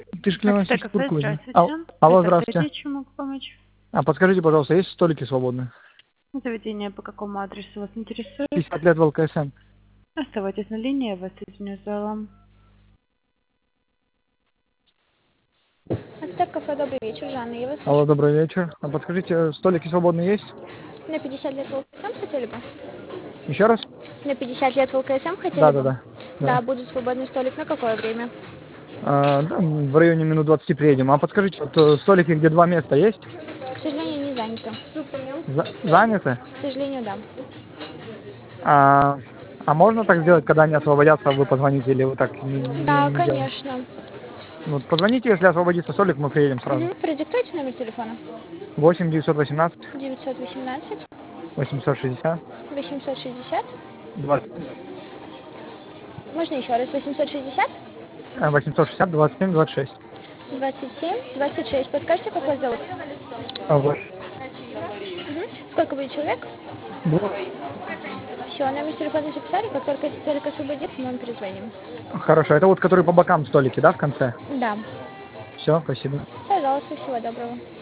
Ты же АКТ клянусь кафе, куркузин. здравствуйте. Алло, Это здравствуйте. Федя, чем могу помочь? А подскажите, пожалуйста, есть столики свободные? Заведение по какому адресу вас интересует? 50 лет в ЛКСМ. Оставайтесь на линии, я вас соединю с залом. АКТ кафе, добрый вечер, Жанна, я вас Алло, слушаю. добрый вечер. А подскажите, столики свободные есть? На 50 лет в ЛКСМ хотели бы? Еще раз? На 50 лет в ЛКСМ хотели Да, да, бы? да. Да, Да. будет свободный столик. На какое время? Да, в районе минут 20 приедем. А подскажите, вот столики, где 2 места есть? К сожалению, не заняты. Заняты? К сожалению, да. А, а можно так сделать, когда они освободятся, вы позвоните, или вы так Да, не делаете? конечно. Ну, вот позвоните, если освободится столик, мы приедем сразу. Продиктуйте номер телефона. 8 918 918 860 860. 20, Можно еще раз? 860 860 27 26. 27 26. Подскажите, как вас зовут? А, вот. Сколько будет человек? Вот. Все, номер телефона записали. Как только этот столик освободится, мы вам перезвоним. Хорошо, это вот который по бокам столики, да, в конце? Да. Все, спасибо. Пожалуйста, всего доброго.